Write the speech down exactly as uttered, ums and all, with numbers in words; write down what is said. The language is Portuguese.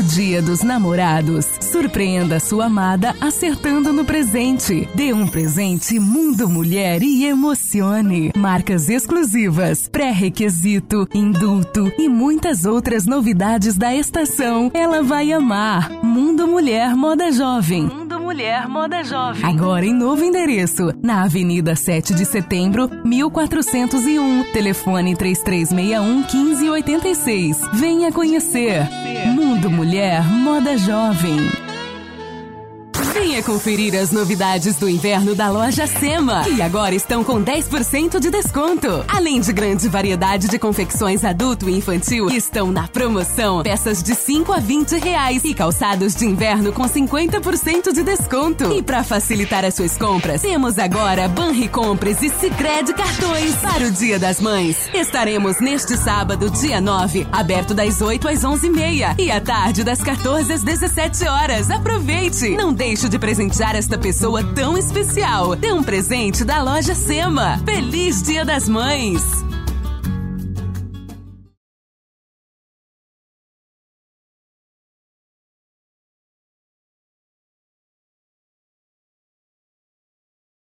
No Dia dos Namorados, surpreenda sua amada acertando no presente. Dê um presente Mundo Mulher e emocione. Marcas exclusivas, pré-requisito, indulto e muitas outras novidades da estação. Ela vai amar. Mundo Mulher Moda Jovem. Mundo Mulher Moda Jovem. Agora em novo endereço, na Avenida sete de Setembro, mil quatrocentos e um. Telefone três três seis um, um cinco oito seis. Venha conhecer. Mundo Mulher Moda Jovem. Venha conferir as novidades do inverno da loja Sema, que agora estão com dez por cento de desconto. Além de grande variedade de confecções adulto e infantil, estão na promoção peças de cinco a vinte reais e calçados de inverno com cinquenta por cento de desconto. E para facilitar as suas compras, temos agora Banri Compras e Sicredi Cartões. Para o Dia das Mães, estaremos neste sábado, dia nove, aberto das oito às onze e meia e à tarde das quatorze às dezessete horas. Aproveite! Não deixe de presentear esta pessoa tão especial. Dê um presente da loja Sema. Feliz Dia das Mães!